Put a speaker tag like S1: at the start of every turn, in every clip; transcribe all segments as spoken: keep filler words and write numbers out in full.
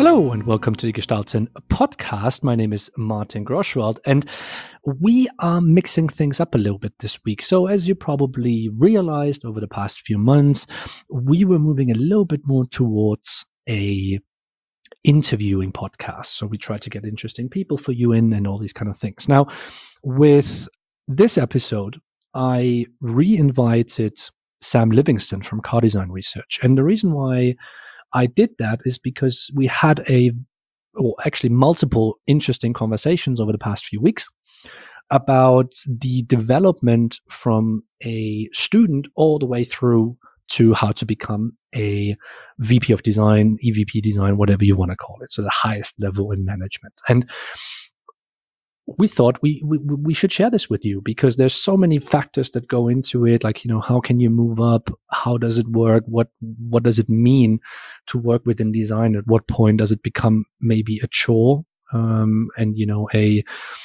S1: Hello and welcome to the Gestalten podcast. My name is Martin Groschwald and we are mixing things up a little bit this week. So as you probably realized over the past few months, we were moving a little bit more towards a interviewing podcast. So we try to get interesting people for you in and all these kind of things. Now, with this episode, I re-invited Sam Livingston from Car Design Research. And the reason why I did that is because we had a, or actually multiple interesting conversations over the past few weeks about the development from a student all the way through to how to become a V P of design, E V P design, whatever you want to call it. So the highest level in management. And we thought we, we we should share this with you because there's so many factors that go into it. Like, you know, how can you move up? How does it work? What what does it mean to work within design? At what point does it become maybe a chore? Um, and you know, a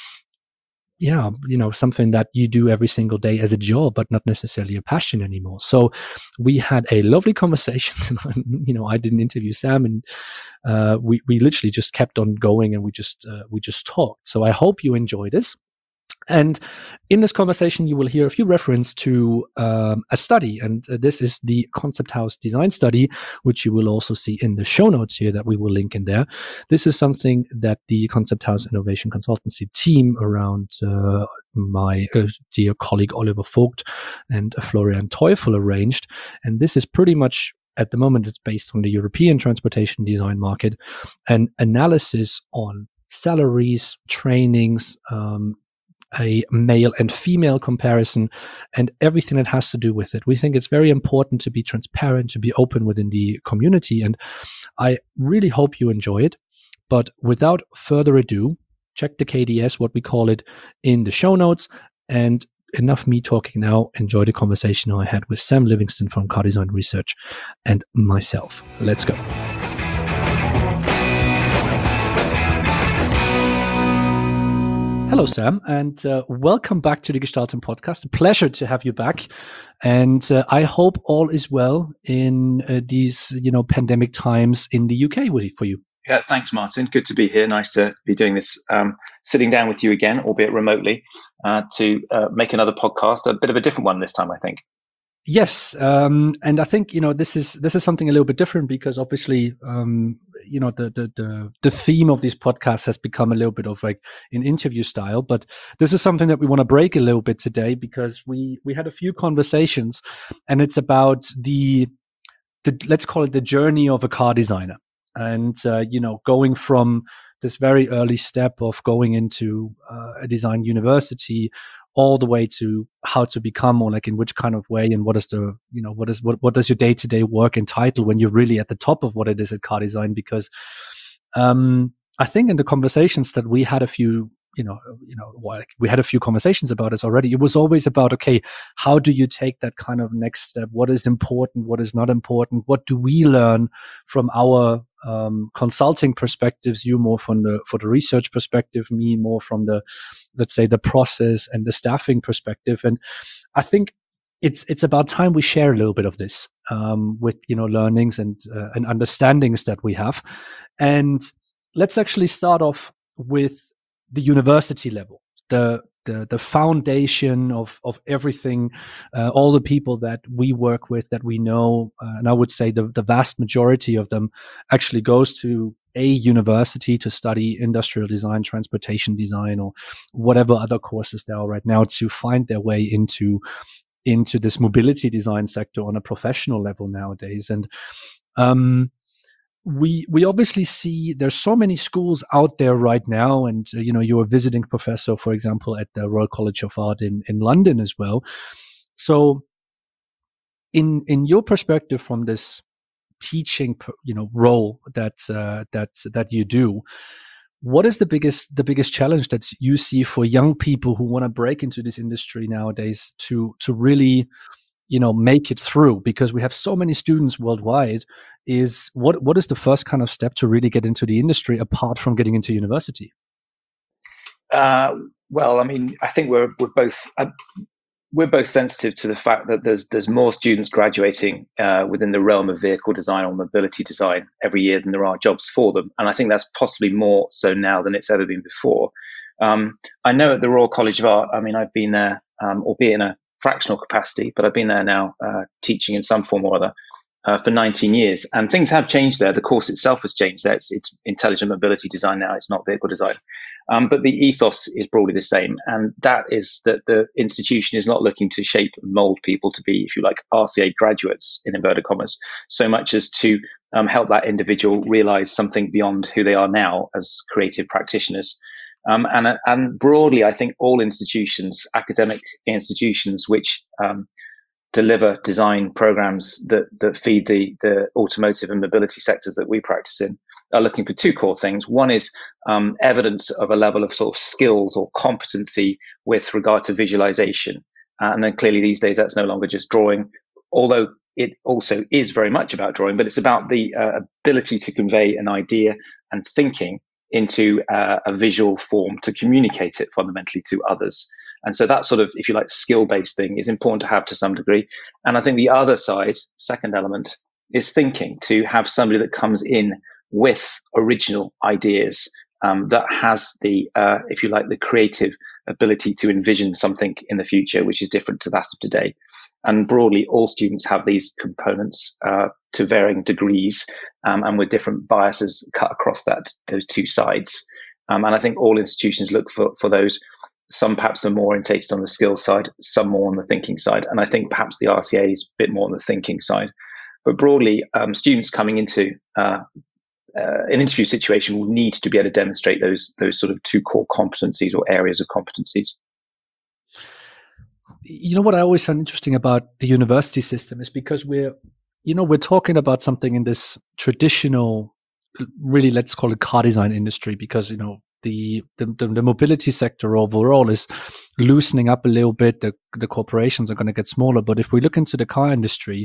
S1: yeah, you know, something that you do every single day as a job, but not necessarily a passion anymore. So we had a lovely conversation. You know, I didn't interview Sam, and uh, we we literally just kept on going, and we just uh, we just talked. So I hope you enjoy this. And in this conversation, you will hear a few references to um, a study, and uh, this is the Concept House Design Study, which you will also see in the show notes here that we will link in there. This is something that the Concept House Innovation Consultancy team around uh, my uh, dear colleague Oliver Vogt and uh, Florian Teufel arranged. And this is pretty much, at the moment, it's based on the European transportation design market, an analysis on salaries, trainings, um, a male and female comparison, and everything that has to do with it. We think it's very important to be transparent, to be open within the community, and I really hope you enjoy it. But without further ado, check the K D S, what we call it, in the show notes. And enough me talking now. Enjoy the conversation I had with Sam Livingston from Car Design Research and myself. Let's go. Hello, Sam, and uh, welcome back to the Gestalten podcast. A pleasure to have you back, and uh, I hope all is well in uh, these, you know, pandemic times in the U K for you.
S2: Yeah, thanks, Martin. Good to be here. Nice to be doing this, um, sitting down with you again, albeit remotely, uh, to uh, make another podcast. A bit of a different one this time, I think.
S1: Yes, um, and I think, you know, this is this is something a little bit different because obviously, um, you know, the, the the the theme of this podcast has become a little bit of like an interview style, but this is something that we want to break a little bit today because we we had a few conversations, and it's about the the let's call it the journey of a car designer, and uh, you know, going from this very early step of going into uh, a design university all the way to how to become, or like in which kind of way, and what is the, you know, what is what what does your day-to-day work entitle when you're really at the top of what it is at car design. Because um I think in the conversations that we had a few, you know, you know, like we had a few conversations about it already, it was always about, okay, how do you take that kind of next step? What is important? What is not important? What do we learn from our um, consulting perspectives? You more from the for the research perspective, me more from the, let's say, the process and the staffing perspective. And I think it's it's about time we share a little bit of this um, with, you know, learnings and uh, and understandings that we have. And let's actually start off with the university level, the the the foundation of of everything, uh, all the people that we work with, that we know, uh, and I would say the the vast majority of them actually goes to a university to study industrial design, transportation design, or whatever other courses there are right now to find their way into into this mobility design sector on a professional level nowadays. And um, we we obviously see there's so many schools out there right now, and uh, you know, you're a visiting professor, for example, at the Royal College of Art in in London as well. So in in your perspective from this teaching, you know, role that uh, that that you do, what is the biggest the biggest challenge that you see for young people who want to break into this industry nowadays to to really, you know, make it through? Because we have so many students worldwide. Is what what is the first kind of step to really get into the industry apart from getting into university?
S2: Uh, well, I mean, I think we're we're both. Uh, we're both sensitive to the fact that there's there's more students graduating uh, within the realm of vehicle design or mobility design every year than there are jobs for them, and I think that's possibly more so now than it's ever been before. Um, I know at the Royal College of Art, I mean, I've been there, um, albeit in a fractional capacity, but I've been there now uh, teaching in some form or other uh, for nineteen years, and things have changed there. The course itself has changed there. It's, it's intelligent mobility design now. It's not vehicle design. Um, but the ethos is broadly the same, and that is that the institution is not looking to shape and mold people to be, if you like, R C A graduates in inverted commas, so much as to um, help that individual realize something beyond who they are now as creative practitioners. Um, and, and broadly, I think all institutions, academic institutions, which um, deliver design programs that, that feed the, the automotive and mobility sectors that we practice in, are looking for two core things. One is um, evidence of a level of sort of skills or competency with regard to visualization. Uh, and then clearly these days, that's no longer just drawing, although it also is very much about drawing, but it's about the uh, ability to convey an idea and thinking into uh, a visual form to communicate it fundamentally to others. And so that sort of, if you like, skill-based thing is important to have to some degree. And I think the other side, second element, is thinking, to have somebody that comes in with original ideas, um, that has the, uh, if you like, the creative ability to envision something in the future, which is different to that of today. And broadly, all students have these components uh, to varying degrees, um, and with different biases cut across that those two sides. Um, and I think all institutions look for, for those. Some perhaps are more orientated on the skill side, some more on the thinking side. And I think perhaps the R C A is a bit more on the thinking side. But broadly, um, students coming into uh, uh, an interview situation will need to be able to demonstrate those those sort of two core competencies or areas of competencies.
S1: You know what I always find interesting about the university system is because we're, you know, we're talking about something in this traditional, really, let's call it car design industry, because, you know, the the, the, the mobility sector overall is loosening up a little bit. The the corporations are going to get smaller. But if we look into the car industry,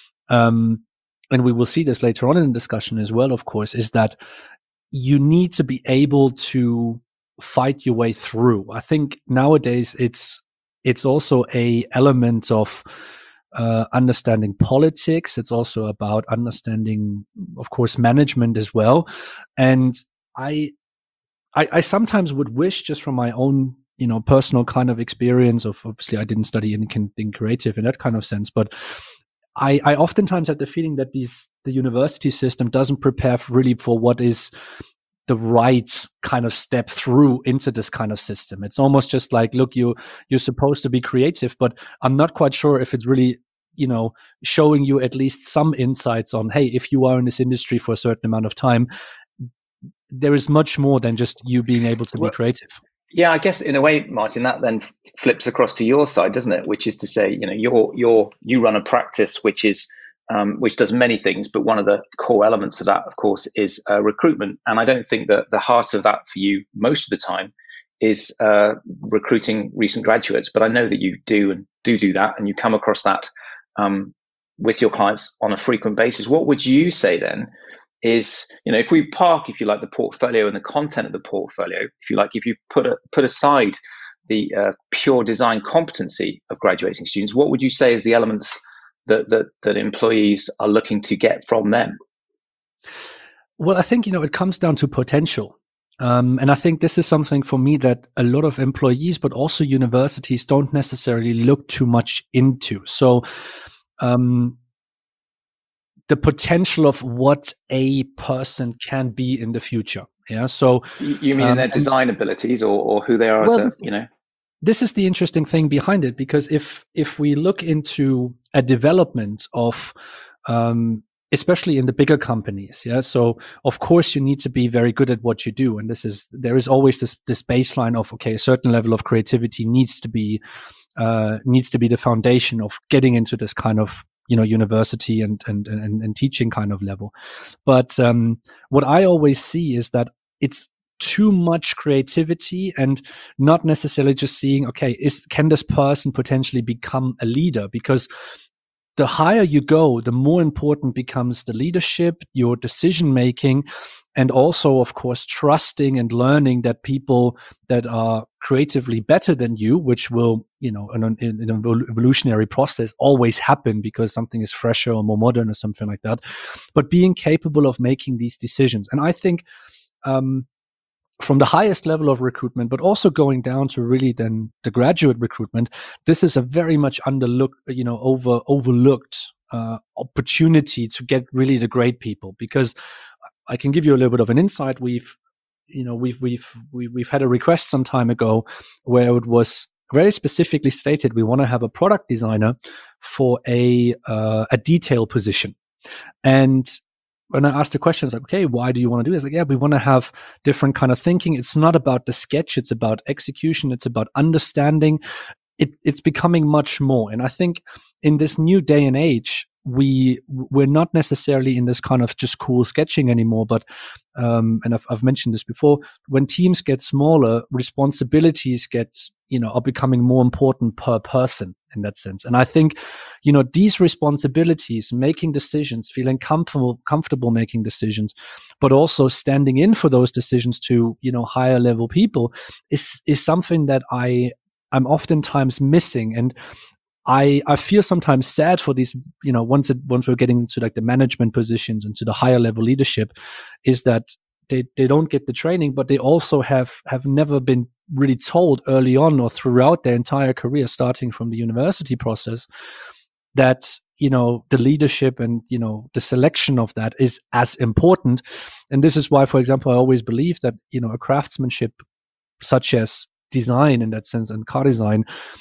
S1: um, and we will see this later on in the discussion as well, of course, is that you need to be able to fight your way through. I think nowadays it's it's also a element of uh, understanding politics. It's also about understanding, of course, management as well. And I, I, I sometimes would wish, just from my own, you know, personal kind of experience of, obviously I didn't study anything creative in that kind of sense, but I, I oftentimes had the feeling that these the university system doesn't prepare really for what is the right kind of step through into this kind of system. It's almost just like, look, you you're supposed to be creative, but I'm not quite sure if it's really, you know, showing you at least some insights on, hey, if you are in this industry for a certain amount of time, there is much more than just you being able to
S2: well,
S1: be creative.
S2: Yeah, I guess in a way, Martin, that then flips across to your side, doesn't it? Which is to say, you know, you're you're you run a practice which is um, which does many things, but one of the core elements of that, of course, is uh, recruitment. And I don't think that the heart of that for you most of the time is uh, recruiting recent graduates, but I know that you do and do do that, and you come across that um, with your clients on a frequent basis. What would you say then is, you know, if we park, if you like, the portfolio and the content of the portfolio, if you like, if you put a, put aside the uh, pure design competency of graduating students, what would you say is the elements that, that that employees are looking to get from them?
S1: Well, I think, you know, it comes down to potential. Um, and I think this is something for me that a lot of employees, but also universities, don't necessarily look too much into. So, um, the potential of what a person can be in the future. Yeah. So
S2: you mean um, in their design abilities, or, or who they are well, as a, you know?
S1: This is the interesting thing behind it, because if if we look into a development of, um, especially in the bigger companies, yeah. So of course you need to be very good at what you do, and this is there is always this this baseline of, okay, a certain level of creativity needs to be uh, needs to be the foundation of getting into this kind of, you know, university and and and, and teaching kind of level. But um, what I always see is that it's too much creativity and not necessarily just seeing, okay, is can this person potentially become a leader? Because the higher you go, the more important becomes the leadership, your decision making, and also, of course, trusting and learning that people that are creatively better than you, which will, you know, in an, in an evolutionary process always happen because something is fresher or more modern or something like that, but being capable of making these decisions. And I think um, from the highest level of recruitment, but also going down to really then the graduate recruitment, this is a very much underlooked, you know, over overlooked uh, opportunity to get really the great people. Because I can give you a little bit of an insight. We've, you know, we've we've we, we've had a request some time ago where it was very specifically stated we want to have a product designer for a uh, a detail position, and when I asked the question, it's like, okay, why do you want to do this? Like, yeah, we want to have different kind of thinking. It's not about the sketch. It's about execution. It's about understanding. It, it's becoming much more. And I think in this new day and age, we, we're not necessarily in this kind of just cool sketching anymore, but, um, and I've, I've mentioned this before, when teams get smaller, responsibilities get, you know, are becoming more important per person in that sense. And I think, you know, these responsibilities, making decisions, feeling comfortable, comfortable making decisions, but also standing in for those decisions to, you know, higher level people is, is something that I, I'm oftentimes missing. And I, I feel sometimes sad for these, you know, once it, once we're getting into like the management positions and to the higher level leadership, is that they, they don't get the training, but they also have, have never been really told early on or throughout their entire career, starting from the university process, that, you know, the leadership and, you know, the selection of that is as important. And this is why, for example, I always believe that, you know, a craftsmanship such as design in that sense and car design,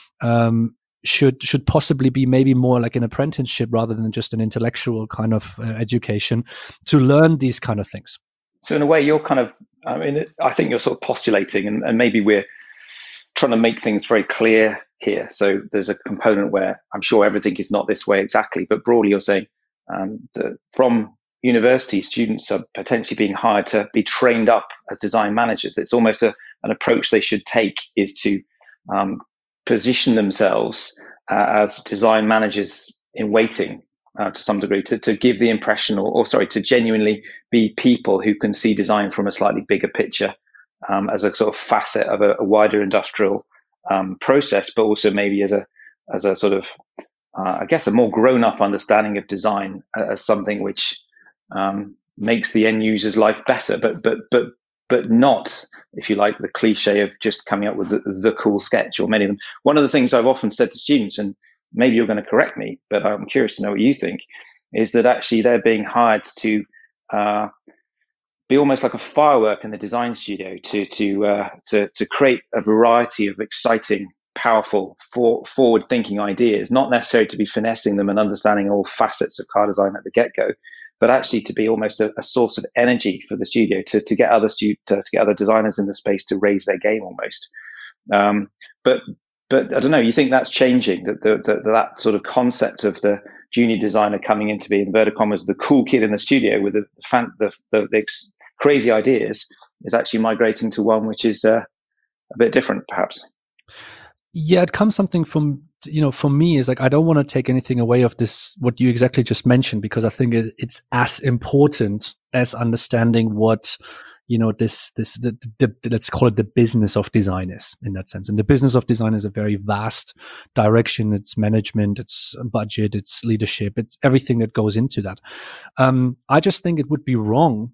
S1: um, should should possibly be maybe more like an apprenticeship rather than just an intellectual kind of uh, education to learn these kind of things.
S2: So in a way, you're kind of, I mean, I think you're sort of postulating, and, and maybe we're trying to make things very clear here. So there's a component where I'm sure everything is not this way exactly, but broadly you're saying um, that from university, students are potentially being hired to be trained up as design managers. It's almost a, an approach they should take, is to um, position themselves uh, as design managers in waiting uh, to some degree, to, to give the impression, or, or sorry, to genuinely be people who can see design from a slightly bigger picture, um, as a sort of facet of a, a wider industrial um, process, but also maybe as a as a sort of, uh, I guess, a more grown-up understanding of design as something which um, makes the end user's life better, but but but but not, if you like, the cliche of just coming up with the, the cool sketch, or many of them. One of the things I've often said to students, and maybe you're going to correct me, but I'm curious to know what you think, is that actually they're being hired to uh, be almost like a firework in the design studio, to to uh, to to create a variety of exciting, powerful, for, forward-thinking ideas, not necessarily to be finessing them and understanding all facets of car design at the get-go, but actually to be almost a, a source of energy for the studio, to, to get other stu- to, to get other designers in the space to raise their game almost. Um, but but I don't know. You think that's changing? That the, the, that sort of concept of the junior designer coming in to be, inverted commas, the cool kid in the studio with the fan, the, the, the ex- crazy ideas, is actually migrating to one which is uh, a bit different, perhaps.
S1: Yeah, it comes something from, you know, for me is like, I don't want to take anything away of this, what you exactly just mentioned, because I think it, it's as important as understanding what, you know, this, this, the, the, the, let's call it the business of design is, in that sense. And the business of design is a very vast direction. It's management, it's budget, it's leadership, it's everything that goes into that. Um, I just think it would be wrong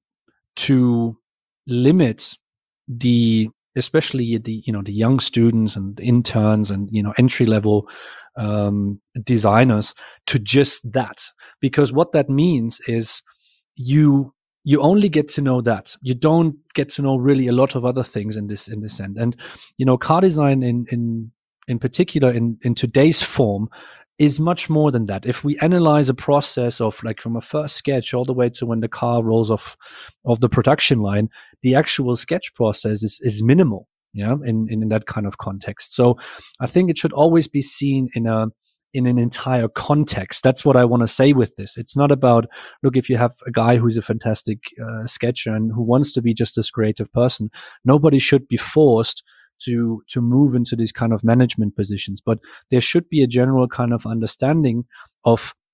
S1: to limit the, especially the, you know, the young students and interns and, you know, entry level um, designers to just that, because what that means is you you only get to know that. You don't get to know really a lot of other things in this in this end. And, you know, car design in in in particular in in today's form is much more than that. If we analyze a process of like from a first sketch all the way to when the car rolls off of the production line, the actual sketch process is, is minimal, yeah, in, in, in that kind of context. So I think it should always be seen in a in an entire context. That's what I want to say with this. It's not about, look, if you have a guy who's a fantastic uh, sketcher and who wants to be just this creative person, nobody should be forced to to move into these kind of management positions, but there should be a general kind of understanding of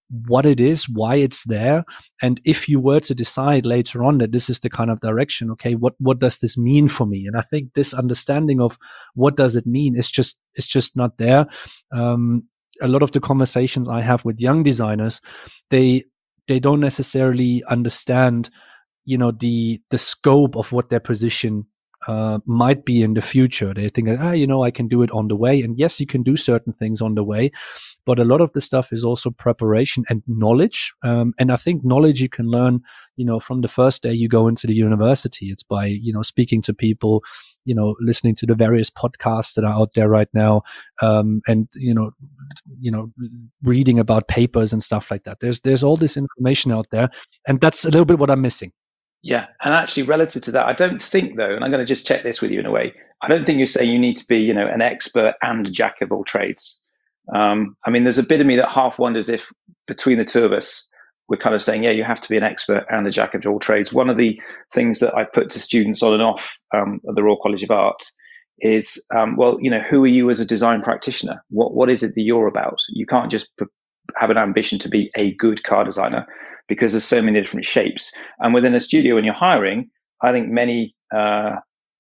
S1: what it is, why it's there. And if you were to decide later on that this is the kind of direction, okay, what, what does this mean for me? And I think this understanding of what does it mean is just, it's just not there. Um, a lot of the conversations I have with young designers, they, they don't necessarily understand, you know, the, the scope of what their position uh, might be in the future. They think that, ah, you know, I can do it on the way. And yes, you can do certain things on the way, but a lot of the stuff is also preparation and knowledge. Um, and I think knowledge you can learn, you know, from the first day you go into the university. It's by, you know, speaking to people, you know, listening to the various podcasts that are out there right now, um, and, you know, you know, reading about papers and stuff like that. There's, there's all this information out there. And that's a little bit what I'm missing.
S2: Yeah, and actually, relative to that, I don't think though, and I'm going to just check this with you in a way. I don't think you're saying you need to be, you know, an expert and a jack of all trades. Um, I mean, there's a bit of me that half wonders if between the two of us, we're kind of saying, yeah, you have to be an expert and a jack of all trades. One of the things that I put to students on and off um, at the Royal College of Art is, um, well, you know, who are you as a design practitioner? What what is it that you're about? You can't just p- have an ambition to be a good car designer, because there's so many different shapes. And within a studio, when you're hiring, I think many uh,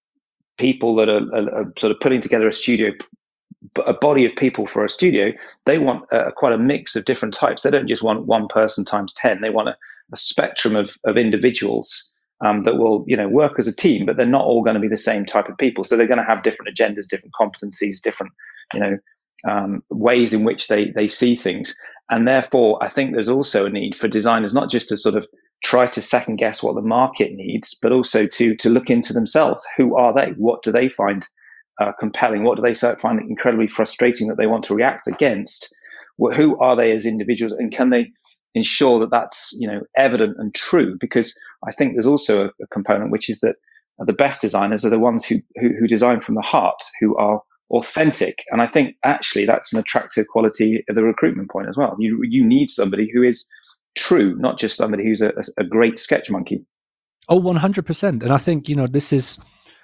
S2: people that are, are, are sort of putting together a studio, a body of people for a studio, they want uh, quite a mix of different types. They don't just want one person times ten. They want a, a spectrum of, of individuals um, that will, you know, work as a team, but they're not all going to be the same type of people. So they're going to have different agendas, different competencies, different, you know, um, ways in which they they see things. And therefore, I think there's also a need for designers not just to sort of try to second guess what the market needs, but also to to look into themselves. Who are they? What do they find uh, compelling? What do they find incredibly frustrating that they want to react against? Who are they as individuals, and can they ensure that that's, you know, evident and true? Because I think there's also a, a component, which is that the best designers are the ones who, who who design from the heart, who are authentic. And I think actually that's an attractive quality of the recruitment point as well. You you need somebody who is true, not just somebody who's a, a great sketch monkey.
S1: Oh, one hundred percent. And I think, you know, this is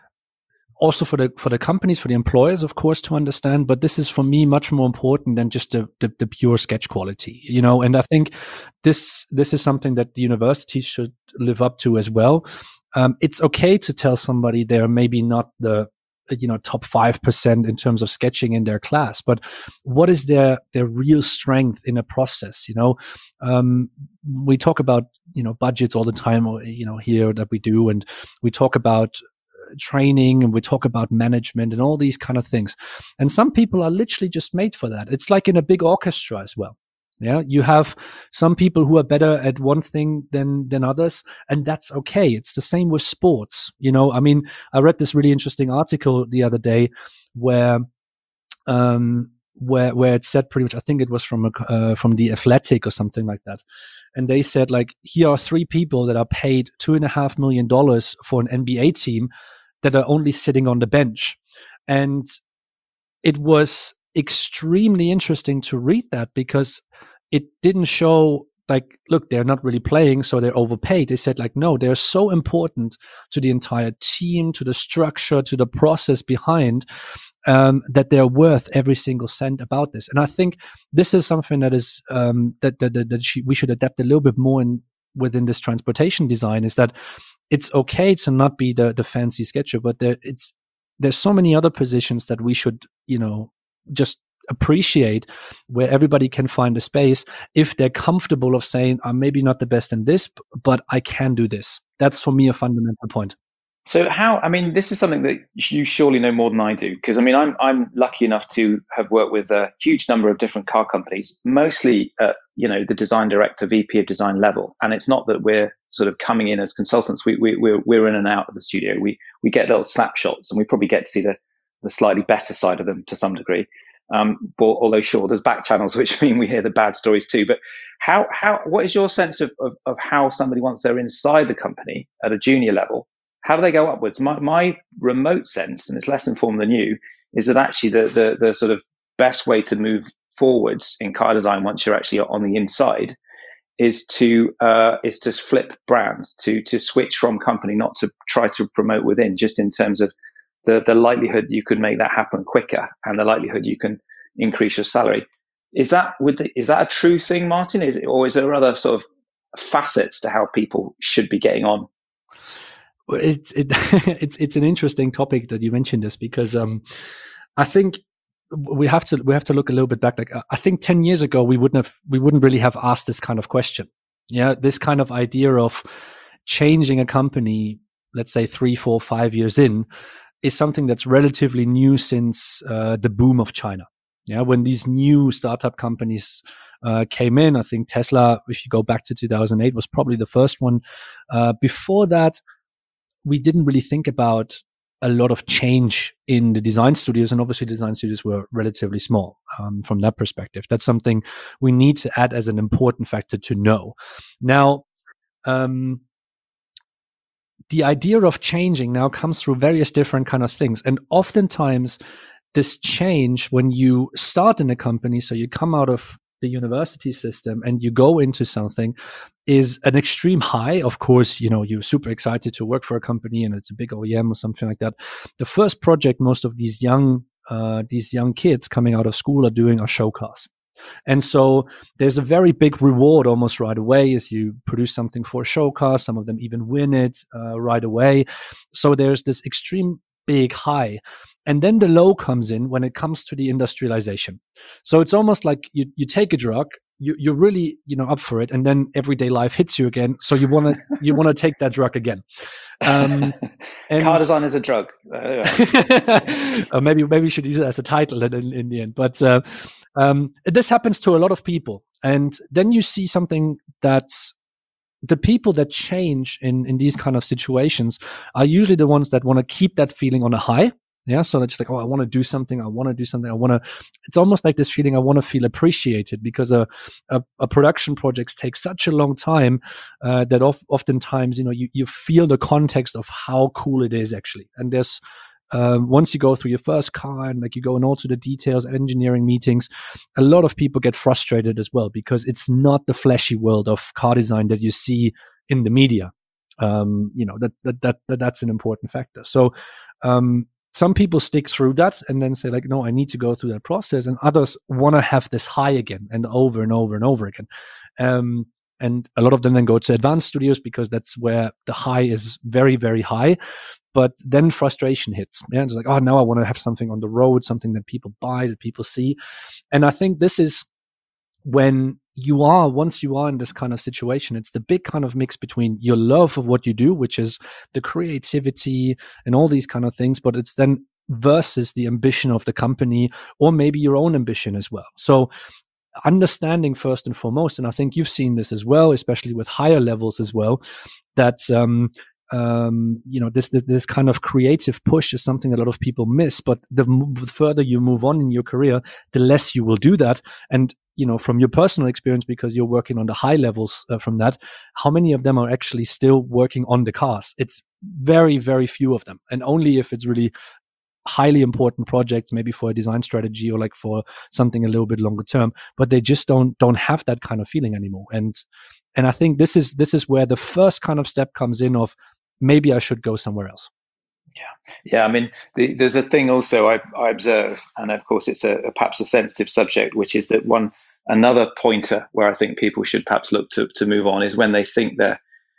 S1: also for the for the companies, for the employers, of course, to understand, but this is for me much more important than just the, the, the pure sketch quality, you know. And I think this this is something that the universities should live up to as well. Um, it's okay to tell somebody they're maybe not the, you know, top five percent in terms of sketching in their class, but what is their their real strength in a process? You know, um, we talk about, you know, budgets all the time, or, you know, here that we do, and we talk about training, and we talk about management and all these kind of things. And some people are literally just made for that. It's like in a big orchestra as well. Yeah, you have some people who are better at one thing than than others, and that's okay. It's the same with sports. You know, I mean, I read this really interesting article the other day where um where where it said pretty much, I think it was from a, uh, from the Athletic or something like that, and they said, like, here are three people that are paid two and a half million dollars for an N B A team that are only sitting on the bench. And it was extremely interesting to read that, because it didn't show like, look, they're not really playing, so they're overpaid. They said, like, no, they're so important to the entire team, to the structure, to the process behind, um, that they're worth every single cent about this. And I think this is something that is um, that that, that, that we should adapt a little bit more in within this transportation design, is that it's okay to not be the the fancy sketcher, but there it's there's so many other positions that we should, you know, just appreciate, where everybody can find a space if they're comfortable of saying, I'm maybe not the best in this, but I can do this. That's for me a fundamental point.
S2: So how, I mean, this is something that you surely know more than I do, because I mean, I'm I'm lucky enough to have worked with a huge number of different car companies, mostly at, you know, the design director, V P of design level. And it's not that we're sort of coming in as consultants. We we we're, we're in and out of the studio. We we get little snapshots, and we probably get to see the the slightly better side of them to some degree. Um, but although sure, there's back channels which mean we hear the bad stories too. But how how what is your sense of of, of how somebody, once they're inside the company at a junior level, how do they go upwards? My, my remote sense, and it's less informed than you, is that actually the, the, the sort of best way to move forwards in car design, once you're actually on the inside, is to uh, is to flip brands, to to switch from company, not to try to promote within, just in terms of the, the likelihood you could make that happen quicker, and the likelihood you can increase your salary. Is that would the, is that a true thing, Martin? Is it, or is there other sort of facets to how people should be getting on?
S1: Well, it's it, it's it's an interesting topic that you mentioned this, because um, I think we have to we have to look a little bit back. Like I think ten years ago we wouldn't have we wouldn't really have asked this kind of question. Yeah, this kind of idea of changing a company, let's say three, four, five years in, is something that's relatively new since uh, the boom of China. Yeah, when these new startup companies uh, came in, I think Tesla, if you go back to two thousand eight, was probably the first one. Uh, before that, we didn't really think about a lot of change in the design studios, and obviously design studios were relatively small um, from that perspective. That's something we need to add as an important factor to know. Now, um, the idea of changing now comes through various different kind of things, and oftentimes this change, when you start in a company, so you come out of the university system and you go into something, is an extreme high. Of course, you know, you're super excited to work for a company and it's a big O E M or something like that. The first project most of these young uh, these young kids coming out of school are doing are show cars. And so there's a very big reward almost right away as you produce something for a show car. Some of them even win it uh, right away. So there's this extreme big high. And then the low comes in when it comes to the industrialization. So it's almost like you, you take a drug, you, you're really, you know, up for it, and then everyday life hits you again. So you want to you want to take that drug again. Um,
S2: and car design is a drug.
S1: or maybe maybe we should use it as a title in, in the end. But uh, um, this happens to a lot of people, and then you see something that's the people that change in in these kind of situations are usually the ones that want to keep that feeling on a high. Yeah, so they're just like, oh, I want to do something. I want to do something. I want to. It's almost like this feeling. I want to feel appreciated, because a a, a production projects take such a long time uh, that of, oftentimes, you know, you you feel the context of how cool it is actually. And there's um, once you go through your first car and like you go in all to the details, engineering meetings, a lot of people get frustrated as well, because it's not the flashy world of car design that you see in the media. Um, you know, that that that, that that's an important factor. So. Um, Some people stick through that and then say like, no, I need to go through that process. And others want to have this high again and over and over and over again. Um, and a lot of them then go to advanced studios because that's where the high is very, very high. But then frustration hits. Yeah, it's like, oh, now I want to have something on the road, something that people buy, that people see. And I think this is when you are, once you are in this kind of situation, it's the big kind of mix between your love of what you do, which is the creativity and all these kind of things, but it's then versus the ambition of the company, or maybe your own ambition as well. So understanding first and foremost, and I think you've seen this as well, especially with higher levels as well, that um, um, you know, this, this this kind of creative push is something a lot of people miss. But the, the further you move on in your career, the less you will do that. And you know, from your personal experience, because you're working on the high levels uh, from that, how many of them are actually still working on the cars? It's very, very few of them, and only if it's really highly important projects, maybe for a design strategy or like for something a little bit longer term. But they just don't don't have that kind of feeling anymore. And and I think this is this is where the first kind of step comes in of maybe I should go somewhere else.
S2: Yeah, yeah. I mean, the, there's a thing also I, I observe, and of course it's a, a perhaps a sensitive subject, which is that one another pointer where I think people should perhaps look to to move on is when they think they're,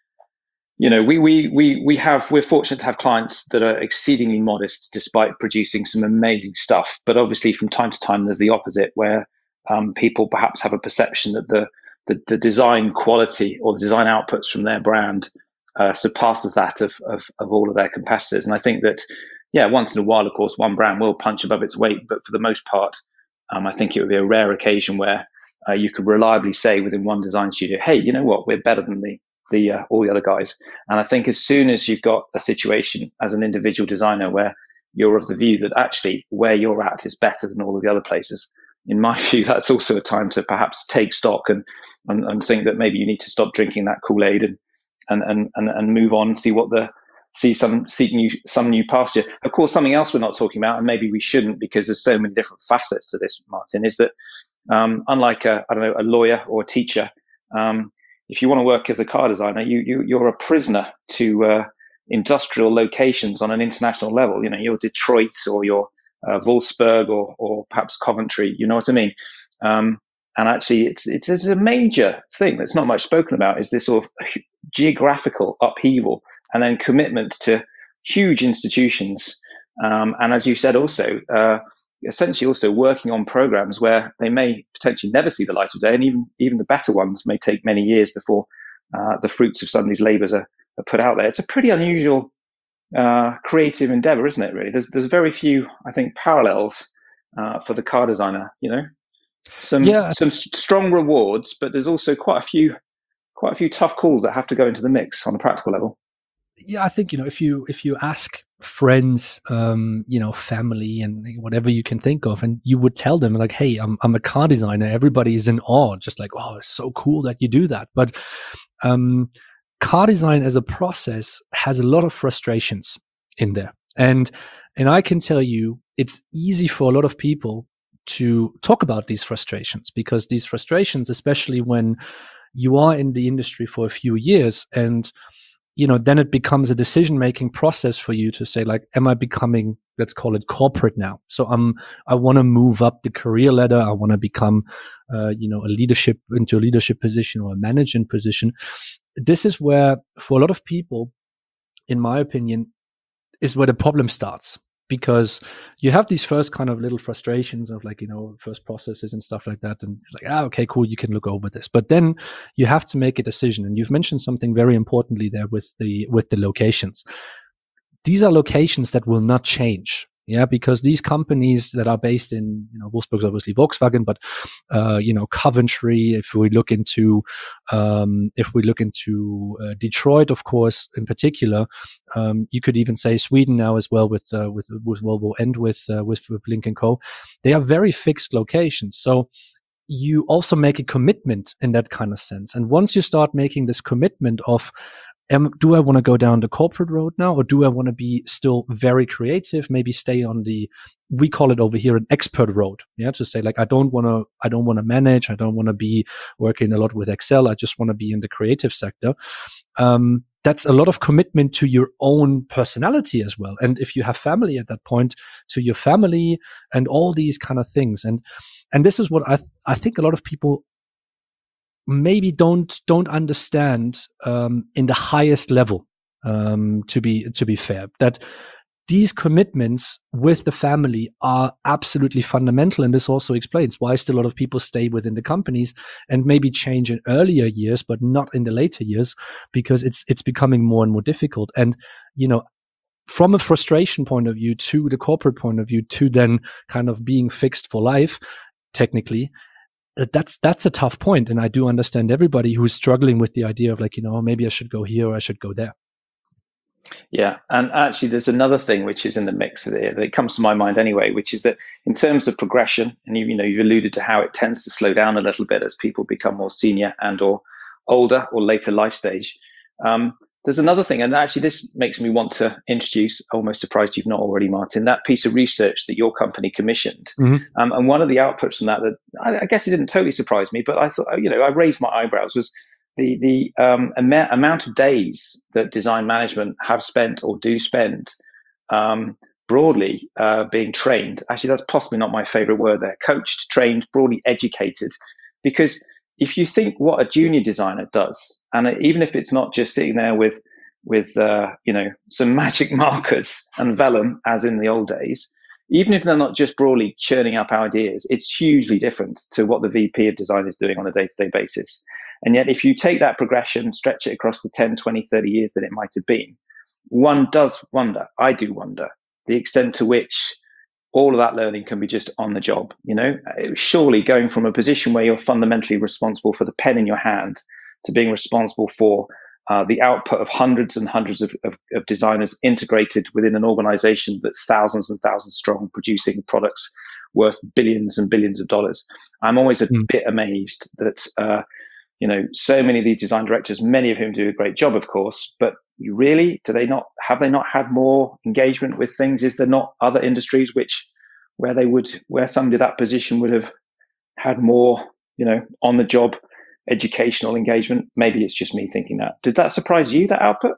S2: you know, we we we we have we're fortunate to have clients that are exceedingly modest despite producing some amazing stuff. But obviously, from time to time, there's the opposite where um, people perhaps have a perception that the, the the design quality or the design outputs from their brand Uh, surpasses that of, of of all of their competitors. And I think that, yeah, once in a while, of course, one brand will punch above its weight, but for the most part, um, I think it would be a rare occasion where uh, you could reliably say within one design studio, hey, you know what, we're better than the the uh, all the other guys. And I think as soon as you've got a situation as an individual designer where you're of the view that actually where you're at is better than all of the other places, in my view, that's also a time to perhaps take stock and and, and think that maybe you need to stop drinking that Kool-Aid and And, and and and move on and see what the see some seek new some new pasture. Of course, something else we're not talking about, and maybe we shouldn't because there's so many different facets to this, Martin, is that um, unlike a I don't know a lawyer or a teacher, um, if you want to work as a car designer, you you you're a prisoner to uh, industrial locations on an international level. You know, you're Detroit or you're uh, Wolfsburg or or perhaps Coventry. You know what I mean? Um, And actually, it's, it's it's a major thing that's not much spoken about, is this sort of geographical upheaval and then commitment to huge institutions. Um, and as you said, also uh, essentially also working on programs where they may potentially never see the light of day, and even even the better ones may take many years before uh, the fruits of somebody's labours are, are put out there. It's a pretty unusual uh, creative endeavour, isn't it? Really, there's there's very few, I think, parallels uh, for the car designer. You know, some
S1: Yeah,
S2: some strong rewards, but there's also quite a few quite a few tough calls that have to go into the mix on a practical level.
S1: yeah, I think, you know, if you if you ask friends, um, you know, family, and whatever you can think of, and you would tell them like, "Hey, I'm I'm a car designer," everybody is in awe, just like, "Oh, it's so cool that you do that." But um, car design as a process has a lot of frustrations in there, and and I can tell you, it's easy for a lot of people to talk about these frustrations, because these frustrations, especially when you are in the industry for a few years, and you know, then it becomes a decision making process for you to say, like, am I becoming, let's call it corporate now? So I'm, I want to move up the career ladder. I want to become, uh, you know, a leadership into a leadership position or a management position. This is where, for a lot of people, in my opinion, is where the problem starts, because you have these first kind of little frustrations of, like, you know, first processes and stuff like that. And it's like, ah, okay, cool, you can look over this. But then you have to make a decision. And you've mentioned something very importantly there with the, with the locations. These are locations that will not change. Yeah, because these companies that are based in, you know, Wolfsburg is obviously Volkswagen, but uh, you know, Coventry. If we look into, um, if we look into uh, Detroit, of course, in particular, um, you could even say Sweden now as well, with uh, with with Volvo and with uh, with, with Blink and Co. They are very fixed locations, so you also make a commitment in that kind of sense. And once you start making this commitment of, Am, do I want to go down the corporate road now, or do I want to be still very creative? Maybe stay on the, we call it over here, an expert road. Yeah, to say, like, I don't want to, I don't want to manage. I don't want to be working a lot with Excel. I just want to be in the creative sector. Um, that's a lot of commitment to your own personality as well. And if you have family at that point, to your family and all these kind of things. And and this is what I th- I think a lot of people maybe don't don't understand um, in the highest level. Um, to be to be fair, that these commitments with the family are absolutely fundamental, and this also explains why still a lot of people stay within the companies and maybe change in earlier years, but not in the later years, because it's it's becoming more and more difficult. And you know, from a frustration point of view to the corporate point of view to then kind of being fixed for life, technically, that's that's a tough point. And I do understand everybody who's struggling with the idea of, like, you know, maybe I should go here or I should go there.
S2: Yeah, and actually there's another thing which is in the mix there that comes to my mind anyway, which is that in terms of progression, and you, you know, you've alluded to how it tends to slow down a little bit as people become more senior and or older or later life stage. Um, there's another thing, and actually this makes me want to introduce, almost surprised you've not already, Martin, that piece of research that your company commissioned. Mm-hmm. Um, and one of the outputs from that, that I, I guess it didn't totally surprise me, but I thought, you know, I raised my eyebrows, was the the um, am- amount of days that design management have spent or do spend um, broadly uh, being trained. Actually, that's possibly not my favorite word there. Coached, trained, broadly educated. Because if you think what a junior designer does, and even if it's not just sitting there with with uh, you know, some magic markers and vellum as in the old days, even if they're not just broadly churning up ideas, it's hugely different to what the V P of design is doing on a day-to-day basis. And yet, if you take that progression, stretch it across the ten, twenty, thirty years that it might have been, one does wonder, I do wonder, the extent to which all of that learning can be just on the job. You know, surely going from a position where you're fundamentally responsible for the pen in your hand to being responsible for uh, the output of hundreds and hundreds of, of, of designers integrated within an organization that's thousands and thousands strong, producing products worth billions and billions of dollars. I'm always a mm. bit amazed that, uh, you know, so many of these design directors, many of whom do a great job, of course, but you really, do they not, have they not had more engagement with things? Is there not other industries which, where they would, where somebody of that position would have had more, you know, on the job educational engagement? Maybe it's just me thinking that. Did that surprise you, that output?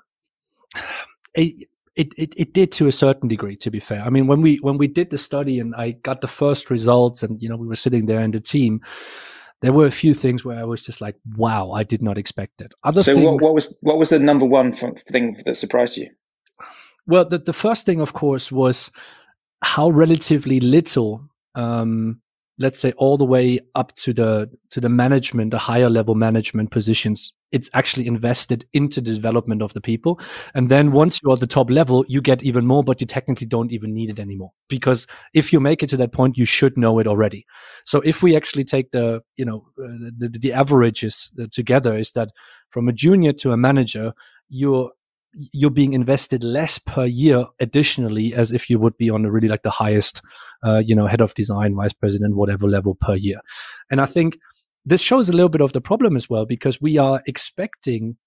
S1: It, it, it, it did to a certain degree, to be fair. I mean, when we, when we did the study and I got the first results and, you know, we were sitting there in the team, there were a few things where I was just like, wow, I did not expect that. Other
S2: So
S1: things,
S2: what, what was what was the number one thing that surprised you?
S1: well, the, the first thing, of course, was how relatively little, um, let's say all the way up to the to the management, the higher level management positions, it's actually invested into the development of the people. And then once you're at the top level, you get even more, but you technically don't even need it anymore. Because if you make it to that point, you should know it already. So if we actually take the, you know, uh, the, the averages together, is that from a junior to a manager, you're you're being invested less per year additionally as if you would be on a really like the highest, uh, you know, head of design, vice president, whatever level per year. And I think this shows a little bit of the problem as well, because we are expecting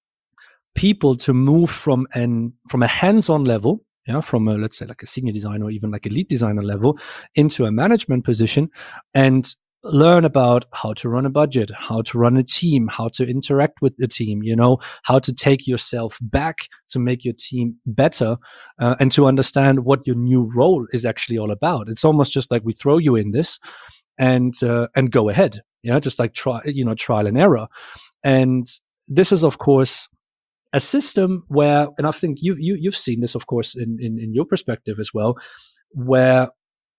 S1: people to move from an from a hands-on level, yeah, from a, let's say like a senior designer or even like a lead designer level into a management position, and learn about how to run a budget, how to run a team, how to interact with the team, you know, how to take yourself back to make your team better, uh, and to understand what your new role is actually all about. It's almost just like we throw you in this and uh, and go ahead, yeah, just like try, you know, trial and error. And this is, of course, a system where, and I think you, you you've seen this, of course, in, in in your perspective as well, where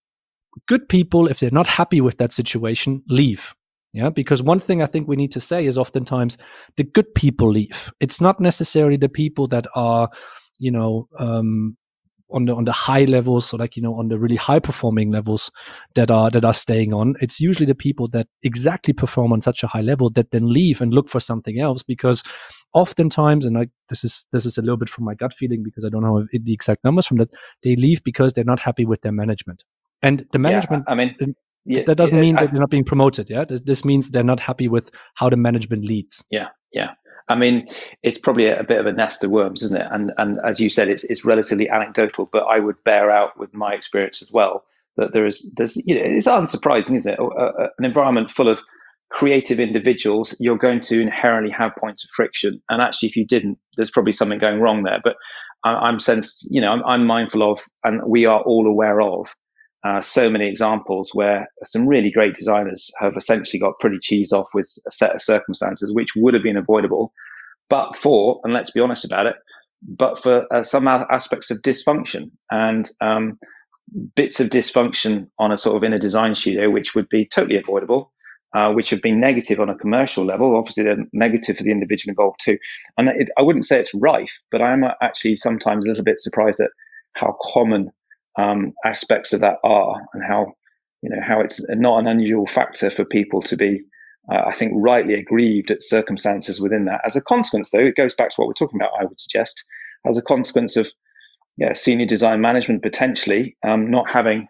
S1: good people, if they're not happy with that situation, leave. Yeah, because one thing I think we need to say is oftentimes the good people leave. It's not necessarily the people that are, you know, um, on the on the high levels, so like, you know, on the really high performing levels that are that are staying on. It's usually the people that exactly perform on such a high level that then leave and look for something else, because oftentimes, and I, this is this is a little bit from my gut feeling because I don't know if, the exact numbers from that, they leave because they're not happy with their management. And the management,
S2: yeah, I mean, yeah,
S1: that doesn't mean
S2: I,
S1: that they're not being promoted. Yeah, this, this means they're not happy with how the management leads.
S2: Yeah, yeah. I mean, it's probably a, a bit of a nest of worms, isn't it? And and as you said, it's it's relatively anecdotal, but I would bear out with my experience as well that there is there's you know, it's unsurprising, isn't it? Uh, an environment full of creative individuals, you're going to inherently have points of friction. And actually, if you didn't, there's probably something going wrong there. But I, I'm sensed, you know, I'm, I'm mindful of, and we are all aware of, Uh, so many examples where some really great designers have essentially got pretty cheesed off with a set of circumstances which would have been avoidable, but for, and let's be honest about it, but for uh, some aspects of dysfunction and um, bits of dysfunction on a sort of in a design studio, which would be totally avoidable, uh, which have been negative on a commercial level. Obviously, they're negative for the individual involved too. And it, I wouldn't say it's rife, but I am actually sometimes a little bit surprised at how common Um, aspects of that are, and how, you know, how it's not an unusual factor for people to be, uh, I think, rightly aggrieved at circumstances within that. As a consequence, though, it goes back to what we're talking about, I would suggest, as a consequence of, yeah, senior design management potentially um, not having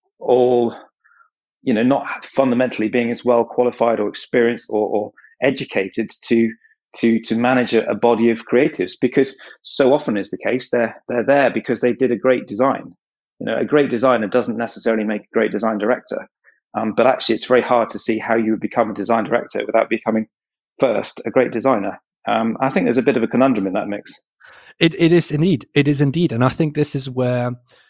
S2: all, you know, not fundamentally being as well qualified or experienced or, or educated to to to manage a, a body of creatives, because so often is the case they're they're there because they did a great design. You know, a great designer doesn't necessarily make a great design director, um, but actually it's very hard to see how you would become a design director without becoming first a great designer. Um, I think there's a bit of a conundrum in that mix.
S1: It it is indeed, it is indeed, and I think this is where,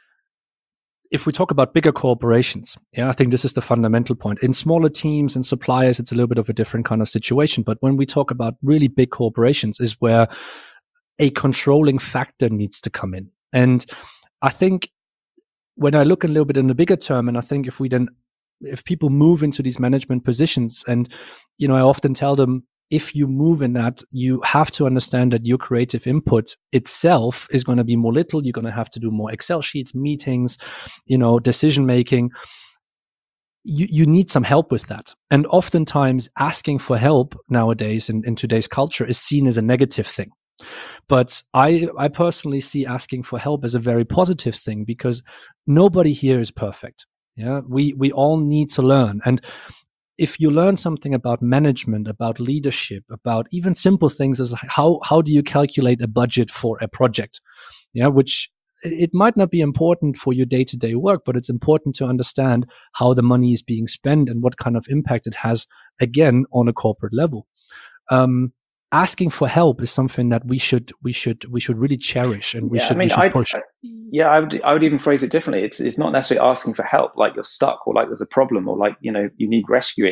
S1: if we talk about bigger corporations, yeah, I think this is the fundamental point. In smaller teams and suppliers, it's a little bit of a different kind of situation. But when we talk about really big corporations, is where a controlling factor needs to come in. And I think when I look a little bit in the bigger term, and I think if we then, if people move into these management positions, and, you know, I often tell them, if you move in that, you have to understand that your creative input itself is going to be more little. You're going to have to do more Excel sheets, meetings, you know, decision making. You, you need some help with that. And oftentimes asking for help nowadays in, in today's culture is seen as a negative thing. But I, I personally see asking for help as a very positive thing, because nobody here is perfect. Yeah, we we all need to learn. And if you learn something about management, about leadership, about even simple things as how how do you calculate a budget for a project, yeah, which it might not be important for your day-to-day work, but it's important to understand how the money is being spent and what kind of impact it has, again, on a corporate level. Um, asking for help is something that we should we should we should really cherish, and we
S2: yeah,
S1: should
S2: I mean,
S1: we should
S2: I'd,
S1: push.
S2: Yeah, I would I would even phrase it differently. It's it's not necessarily asking for help, like you're stuck or like there's a problem or like, you know, you need rescuing.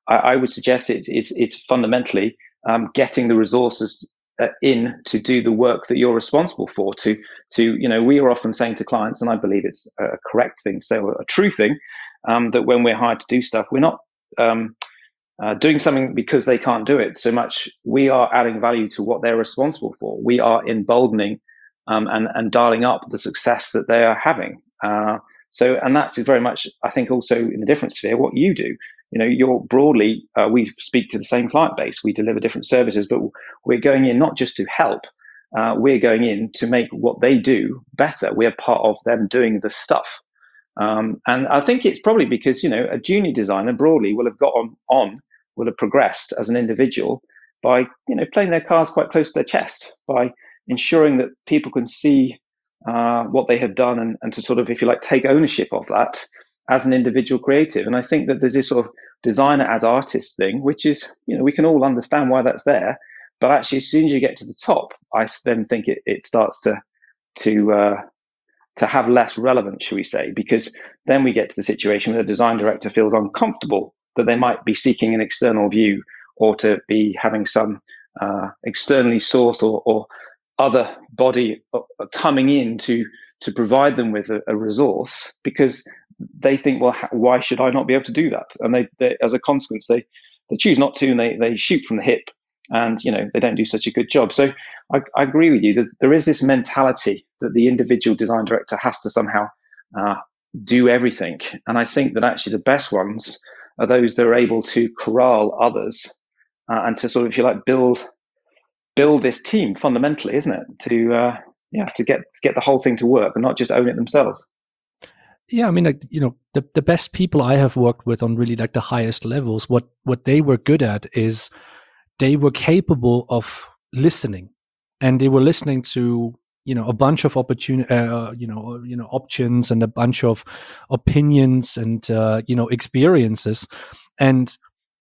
S2: I, I would suggest it, it's it's fundamentally um, getting the resources uh, in to do the work that you're responsible for. To to you know, we are often saying to clients, and I believe it's a correct thing, so a true thing, um, that when we're hired to do stuff, we're not um, uh, doing something because they can't do it so much. We are adding value to what they're responsible for. We are emboldening um, and and dialing up the success that they are having. Uh, so, and that's very much, I think, also in the different sphere what you do. You know, you're broadly, uh, we speak to the same client base, we deliver different services, but we're going in not just to help, uh, we're going in to make what they do better. We're part of them doing the stuff. Um, and I think it's probably because, you know, a junior designer broadly will have got on, on, will have progressed as an individual by, you know, playing their cards quite close to their chest, by ensuring that people can see uh, what they have done, and, and to sort of, if you like, take ownership of that as an individual creative. And I think that there's this sort of designer as artist thing, which is, you know, we can all understand why that's there. But actually, as soon as you get to the top, I then think it, it starts to, to, uh, to have less relevance, shall we say, because then we get to the situation where the design director feels uncomfortable that they might be seeking an external view, or to be having some uh, externally sourced or, or other body coming in to to provide them with a, a resource, because they think, well, why should I not be able to do that? And they, they as a consequence, they they choose not to, and they they shoot from the hip, and you know, they don't do such a good job. So I, I agree with you that there is this mentality that the individual design director has to somehow uh, do everything, and I think that actually the best ones are those that are able to corral others uh, and to sort of, if you like, build build this team fundamentally, isn't it? To uh, yeah, to get to get the whole thing to work and not just own it themselves.
S1: Yeah, I mean, like, you know, the, the best people I have worked with on really like the highest levels, what what they were good at is they were capable of listening, and they were listening to, you know, a bunch of opportunity, uh, you know, you know, options, and a bunch of opinions, and uh, you know, experiences, and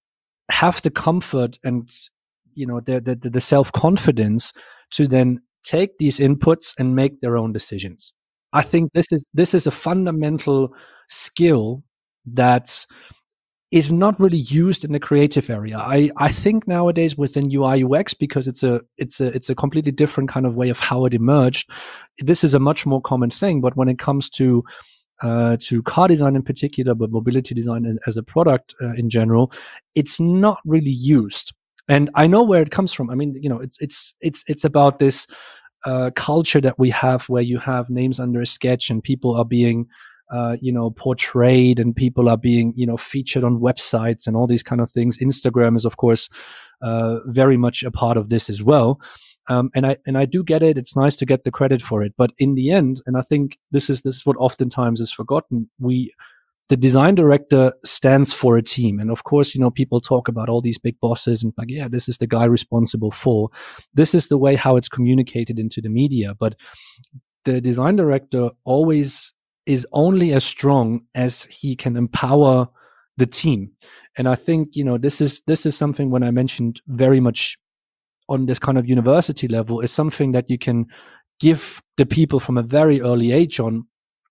S1: have the comfort and, you know, the the, the self confidence to then take these inputs and make their own decisions. I think this is this is a fundamental skill that is not really used in the creative area. I, I think nowadays within U I U X, because it's a it's a it's a completely different kind of way of how it emerged, this is a much more common thing. But when it comes to uh, to car design in particular, but mobility design as, as a product uh, in general, it's not really used. And I know where it comes from. I mean, you know, it's it's it's it's about this uh, culture that we have, where you have names under a sketch, and people are being uh, you know, portrayed, and people are being, you know, featured on websites and all these kind of things. Instagram is, of course, uh, very much a part of this as well. Um, and I and I do get it. It's nice to get the credit for it, but in the end, and I think this is this is what oftentimes is forgotten. We the design director stands for a team. And of course, you know, people talk about all these big bosses and like, yeah, this is the guy responsible for. This is the way how it's communicated into the media. But the design director always is only as strong as he can empower the team. And I think, you know, this is this is something, when I mentioned very much on this kind of university level, is something that you can give the people from a very early age on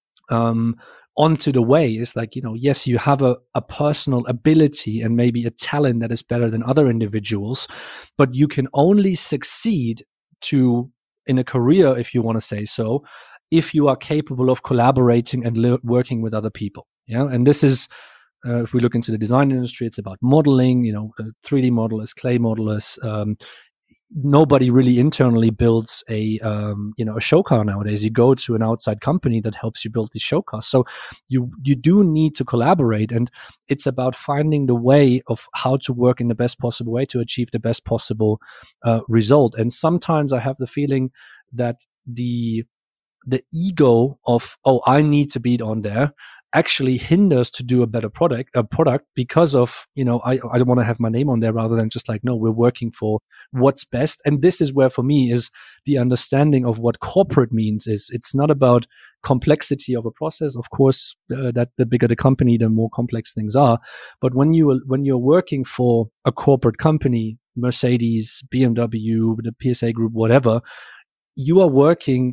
S1: um onto the way. Is like, you know, yes, you have a, a personal ability and maybe a talent that is better than other individuals, but you can only succeed to in a career, if you want to say so, if you are capable of collaborating and le- working with other people. Yeah. And this is, uh, if we look into the design industry, it's about modeling, you know, three D modelers, clay modelers. Um, nobody really internally builds a um, you know, a show car nowadays. You go to an outside company that helps you build these show cars. So you you do need to collaborate, and it's about finding the way of how to work in the best possible way to achieve the best possible uh, result. And sometimes I have the feeling that the the ego of, oh, I need to be on there, actually hinders to do a better product, a product because of, you know, I, I don't want to have my name on there, rather than just like, no, we're working for what's best. And this is where, for me, is the understanding of what corporate means. Is it's not about complexity of a process. Of course, uh, that the bigger the company, the more complex things are. But when you when you're working for a corporate company, Mercedes, B M W, the P S A Group, whatever, you are working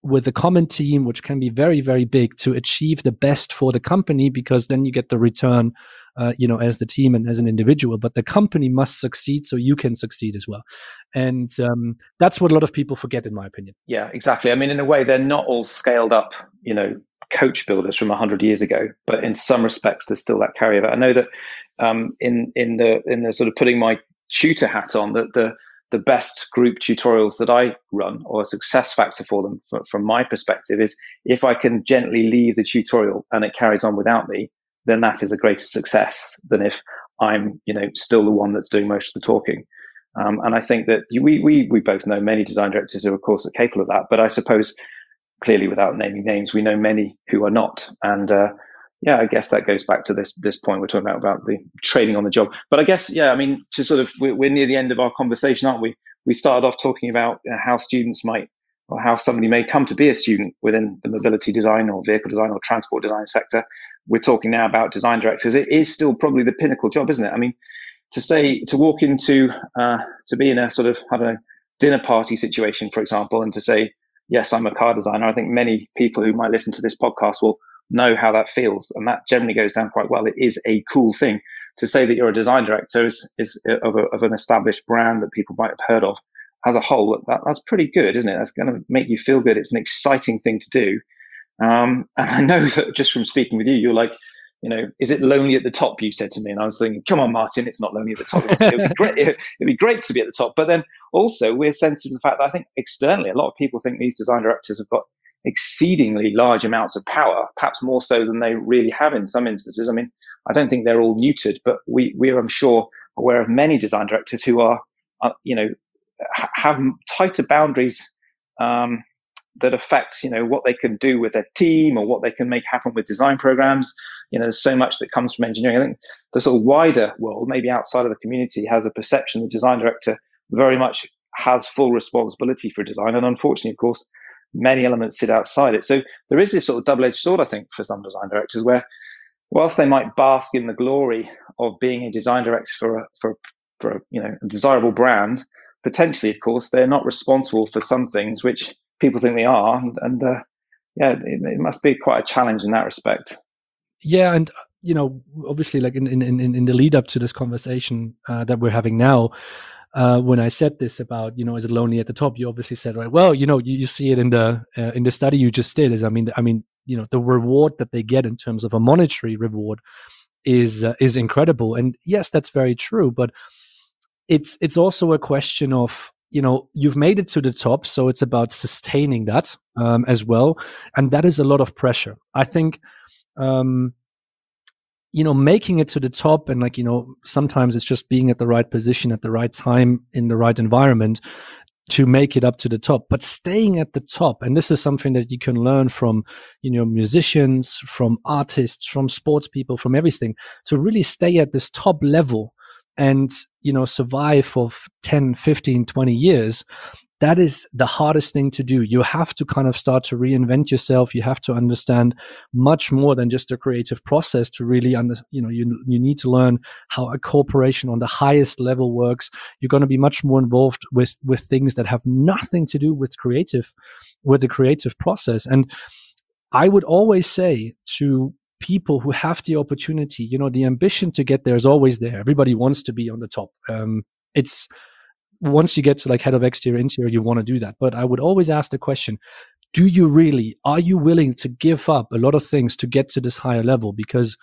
S1: with a common team, which can be very, very big, to achieve the best for the company, because then you get the return, uh, you know, as the team and as an individual. But the company must succeed so you can succeed as well. And um, that's what a lot of people forget, in my opinion.
S2: Yeah, exactly. I mean, in a way, they're not all scaled up, you know, coach builders from one hundred years ago, but in some respects, there's still that carryover. I know that um, in in the in the sort of putting my tutor hat on, that the the best group tutorials that I run, or a success factor for them, for, from my perspective, is if I can gently leave the tutorial and it carries on without me, then that is a greater success than if I'm, you know, still the one that's doing most of the talking. Um, and I think that we we we both know many design directors who, of course, are capable of that. But I suppose, clearly, without naming names, we know many who are not. And uh, yeah, I guess that goes back to this this point we're talking about about the training on the job. But I guess, yeah, I mean, to sort of we're, we're near the end of our conversation, aren't we? We started off talking about you know, how students might, or how somebody may come to be a student within the mobility design or vehicle design or transport design sector. We're talking now about design directors. It is still probably the pinnacle job, isn't it? I mean, to say, to walk into, uh, to be in a sort of, I don't know, dinner party situation, for example, and to say, yes, I'm a car designer. I think many people who might listen to this podcast will know how that feels. And that generally goes down quite well. It is a cool thing. To say that you're a design director is, is of, a, of an established brand that people might have heard of as a whole. That, that's pretty good, isn't it? That's going to make you feel good. It's an exciting thing to do. Um, and I know that just from speaking with you, you're like, you know, is it lonely at the top? You said to me, and I was thinking, come on, Martin, it's not lonely at the top. It'd be great. It'd be great to be at the top. But then also we're sensitive to the fact that I think externally, a lot of people think these design directors have got exceedingly large amounts of power, perhaps more so than they really have in some instances. I mean, I don't think they're all neutered, but we, we're, I'm sure, aware of many design directors who are, uh, you know, ha- have tighter boundaries, um, that affect, you know, what they can do with their team or what they can make happen with design programs. You know, there's so much that comes from engineering. I think the sort of wider world, maybe outside of the community, has a perception the design director very much has full responsibility for design. And unfortunately, of course, many elements sit outside it. So there is this sort of double-edged sword, I think, for some design directors, where whilst they might bask in the glory of being a design director for a, for, for a, you know, a desirable brand, potentially, of course, they're not responsible for some things which people think they are, and, and uh, yeah, it, it must be quite a challenge in that respect.
S1: Yeah, and you know, obviously, like in in in, in the lead up to this conversation uh, that we're having now, uh, when I said this about, you know, is it lonely at the top? You obviously said, right, well, you know, you, you see it in the uh, in the study you just did. Is I mean, I mean, you know, the reward that they get in terms of a monetary reward is uh, is incredible, and yes, that's very true. But it's it's also a question of, you know, you've made it to the top, so it's about sustaining that um, as well, and that is a lot of pressure. I think, um, you know, making it to the top, and like, you know, sometimes it's just being at the right position at the right time in the right environment to make it up to the top. But staying at the top, and this is something that you can learn from, you know, musicians, from artists, from sports people, from everything, to really stay at this top level and, you know, survive for ten, fifteen, twenty years. That is the hardest thing to do. You have to kind of start to reinvent yourself. You have to understand much more than just a creative process to really under, you know, you, you need to learn how a corporation on the highest level works. You're going to be much more involved with, with things that have nothing to do with creative, with the creative process. And I would always say to people who have the opportunity, you know, the ambition to get there is always there. Everybody wants to be on the top. Um, it's, once you get to like head of exterior interior, you want to do that. But I would always ask the question, do you really, are you willing to give up a lot of things to get to this higher level? Because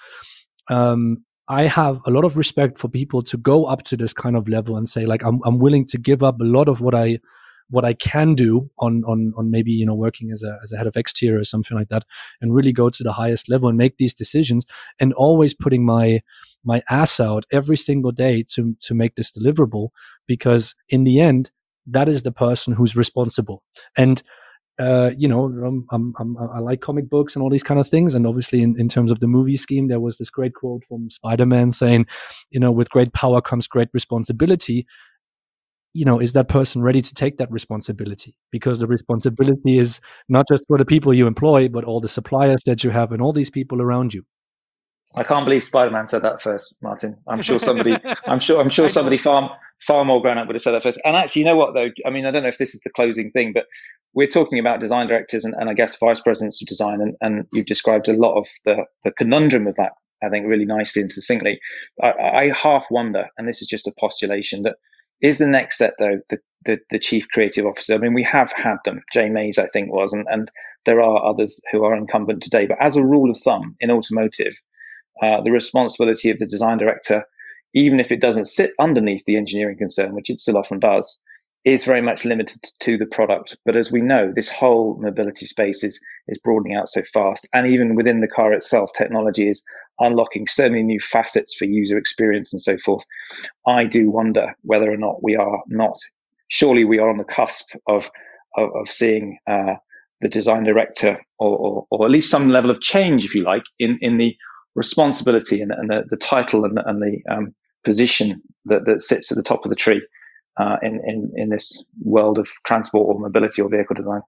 S1: um, I have a lot of respect for people to go up to this kind of level and say, like, I'm, I'm willing to give up a lot of what I, what I can do on, on, on maybe, you know, working as a, as a head of exterior or something like that, and really go to the highest level and make these decisions, and always putting my, my ass out every single day to, to make this deliverable, because in the end, that is the person who's responsible. And, uh, you know, um, I'm, I'm, I like comic books and all these kind of things. And obviously in, in terms of the movie scheme, there was this great quote from Spider-Man saying, you know, with great power comes great responsibility. You know, is that person ready to take that responsibility? Because the responsibility is not just for the people you employ, but all the suppliers that you have and all these people around you.
S2: I can't believe Spider-Man said that first, Martin. I'm sure somebody, I'm sure, I'm sure
S1: I
S2: somebody
S1: know.
S2: far, far more grown up would have said that first. And actually, you know what though? I mean, I don't know if this is the closing thing, but we're talking about design directors and, and I guess vice presidents of design, and, and you've described a lot of the, the conundrum of that, I think, really nicely and succinctly. I, I half wonder, and this is just a postulation, that is the next step though the, the, the chief creative officer. I mean, we have had them. Jay Mays, I think, was, and, and there are others who are incumbent today. But as a rule of thumb in automotive, uh, the responsibility of the design director, even if it doesn't sit underneath the engineering concern, which it still often does, is very much limited to the product. But as we know, this whole mobility space is is broadening out so fast, and even within the car itself, technology is unlocking so many new facets for user experience and so forth. I do wonder whether or not we are not, surely we are on the cusp of of, of seeing uh, the design director, or, or or at least some level of change, if you like, in in the responsibility and, and the, the title and the, and the um, position that, that sits at the top of the tree uh, in, in, in this world of transport or mobility or vehicle design.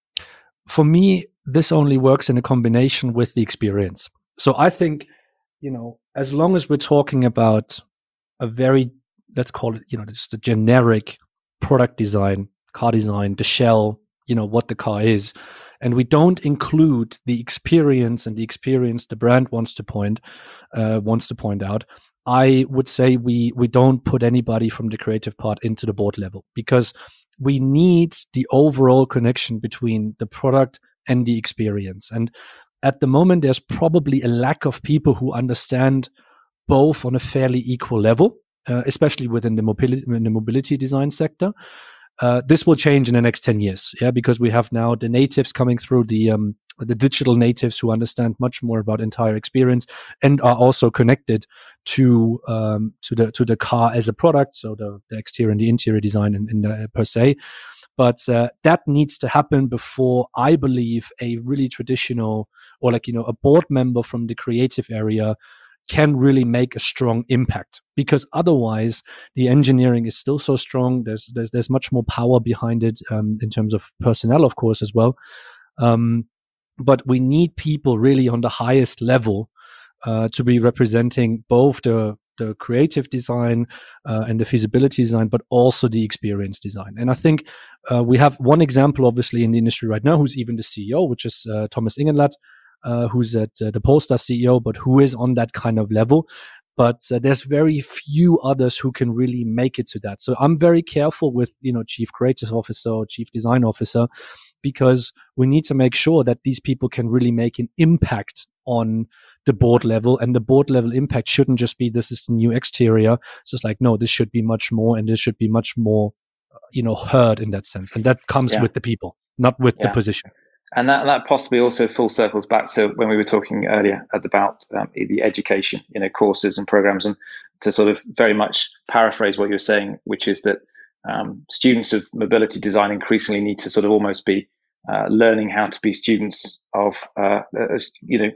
S1: For me, this only works in a combination with the experience. So I think, you know, as long as we're talking about a very, let's call it, you know, just a generic product design, car design, the shell, you know, what the car is, and we don't include the experience and the experience the brand wants to point uh, wants to point out, I would say we we don't put anybody from the creative part into the board level, because we need the overall connection between the product and the experience. And at the moment, there's probably a lack of people who understand both on a fairly equal level, uh, especially within the mobility, in the mobility design sector. Uh, this will change in the next ten years, yeah, because we have now the natives coming through, the um, the digital natives who understand much more about entire experience and are also connected to um, to the to the car as a product, so the, the exterior and the interior design in, in the, per se. But uh, that needs to happen before, I believe, a really traditional, or like, you know, a board member from the creative area can really make a strong impact, because otherwise the engineering is still so strong. There's there's there's much more power behind it, um, in terms of personnel, of course, as well. Um, but we need people really on the highest level uh, to be representing both the the creative design uh, and the feasibility design, but also the experience design. And I think uh, we have one example, obviously, in the industry right now, who's even the C E O, which is uh, Thomas Ingenlath, uh, who's at uh, the Polestar C E O, but who is on that kind of level. But uh, there's very few others who can really make it to that. So I'm very careful with, you know, chief creative officer or chief design officer, because we need to make sure that these people can really make an impact on the board level. And the board level impact shouldn't just be, this is the new exterior. It's just like, no, this should be much more, and this should be much more, you know, heard in that sense. And that comes
S2: Yeah.
S1: with the people, not with
S2: Yeah.
S1: the position.
S2: And that, that possibly also full circles back to when we were talking earlier about um, the education, you know, courses and programs, and to sort of very much paraphrase what you're saying, which is that um, students of mobility design increasingly need to sort of almost be uh, learning how to be students of, uh, uh, you know,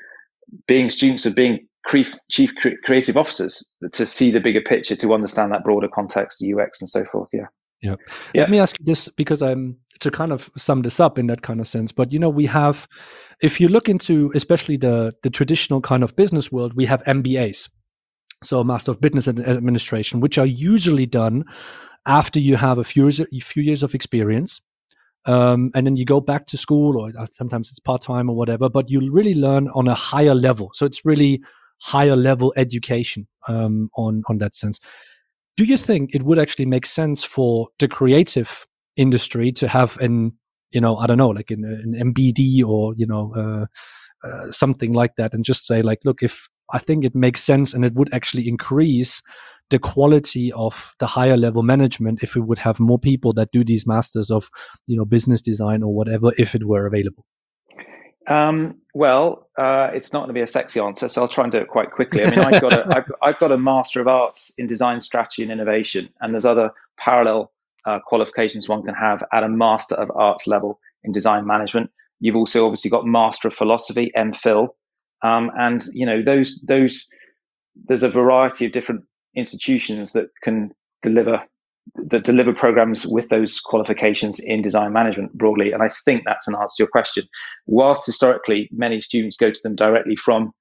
S2: being students of being cre- chief cre- creative officers, to see the bigger picture, to understand that broader context, U X and so forth. Yeah.
S1: Yeah.
S2: Yeah.
S1: Let me ask you this, because I'm to kind of sum this up in that kind of sense. But, you know, we have, if you look into especially the the traditional kind of business world, we have M B As, so Master of Business Administration, which are usually done after you have a few years, a few years of experience. Um, and then you go back to school, or sometimes it's part-time or whatever, but you really learn on a higher level. So it's really higher level education um, on, on that sense. Do you think it would actually make sense for the creative industry to have an, you know, I don't know, like an, an M B D, or, you know, uh, uh, something like that, and just say like, look, if I think it makes sense, and it would actually increase the quality of the higher level management if we would have more people that do these masters of, you know, business design or whatever, if it were available?
S2: Um, well, uh, it's not going to be a sexy answer, so I'll try and do it quite quickly. I mean, I've got a, I've, I've got a Master of Arts in Design Strategy and Innovation, and there's other parallel uh, qualifications one can have at a Master of Arts level in Design Management. You've also obviously got Master of Philosophy, M Phil, um, and you know those those. There's a variety of different institutions that can deliver that deliver programs with those qualifications in design management broadly. And I think that's an answer to your question. Whilst historically many students go to them directly from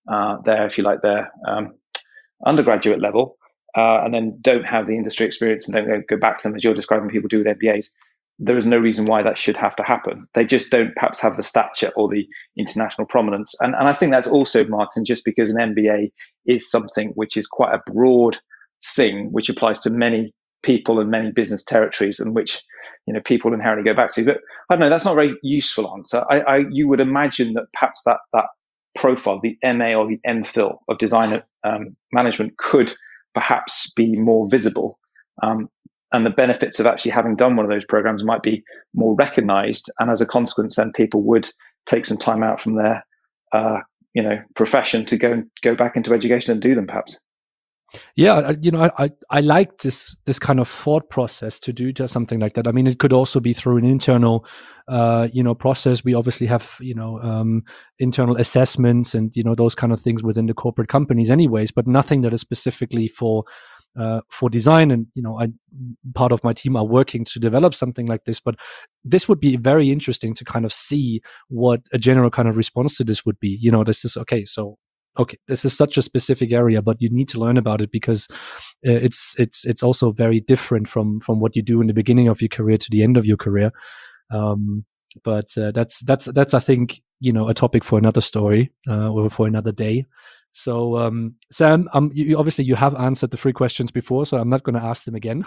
S2: uh, their, if you like, their um, undergraduate level, uh, and then don't have the industry experience and don't go back to them as you're describing people do with M B As, there is no reason why that should have to happen. They just don't perhaps have the stature or the international prominence. And, and I think that's also, Martin, just because an M B A is something which is quite a broad thing, which applies to many people and many business territories, and which, you know, people inherently go back to. But I don't know, that's not a very useful answer. I, I you would imagine that perhaps that that profile, the M A or the MPhil of design um, management, could perhaps be more visible. Um, and the benefits of actually having done one of those programs might be more recognized. And as a consequence, then people would take some time out from their, uh, you know, profession to go go back into education and do them, perhaps.
S1: Yeah, you know, I, I I like this this kind of thought process to do something like that. I mean, it could also be through an internal, uh, you know, process. We obviously have, you know, um, internal assessments and, you know, those kind of things within the corporate companies, anyways. But nothing that is specifically for uh, for design. And, you know, I part of my team are working to develop something like this. But this would be very interesting to kind of see what a general kind of response to this would be. You know, this is okay. So. Okay, this is such a specific area, but you need to learn about it because uh, it's it's it's also very different from from what you do in the beginning of your career to the end of your career. Um, but uh, that's that's that's I think, you know, a topic for another story uh, or for another day. So um, Sam, um, you, you, obviously you have answered the three questions before, so I'm not going to ask them again.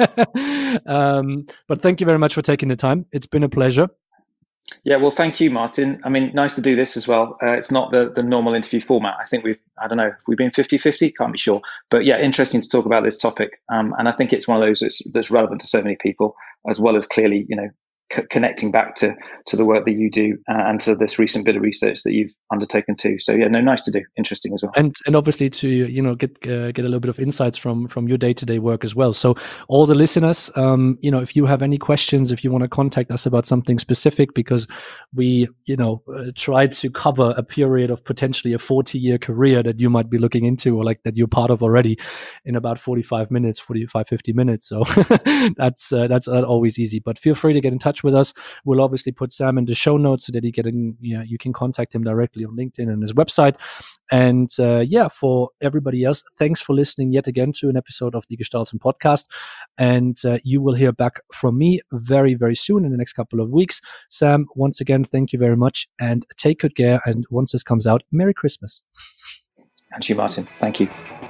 S1: um, but thank you very much for taking the time. It's been a pleasure.
S2: Yeah, well, thank you, Martin. I mean, nice to do this as well. Uh, it's not the, the normal interview format. I think we've, I don't know, we've been fifty-fifty, can't be sure. But yeah, interesting to talk about this topic. Um, and I think it's one of those that's, that's relevant to so many people, as well as clearly, you know, c- connecting back to to the work that you do uh, and to this recent bit of research that you've undertaken too. So yeah, no, nice to do. Interesting as well.
S1: And and obviously to, you know, get uh, get a little bit of insights from from your day-to-day work as well. So all the listeners, um, you know, if you have any questions, if you want to contact us about something specific, because we, you know, uh, try to cover a period of potentially a forty-year career that you might be looking into, or like that you're part of already, in about forty-five minutes, forty-five, fifty minutes. So that's uh, that's not always easy. But feel free to get in touch with us. We'll obviously put Sam in the show notes so that he get in, you know, you can contact him directly on LinkedIn and his website. And uh, yeah, for everybody else, thanks for listening yet again to an episode of the Gestalten Podcast. And uh, you will hear back from me very, very soon in the next couple of weeks. Sam, once again, thank you very much and take good care. And once this comes out, Merry Christmas.
S2: And you, Martin. Thank you.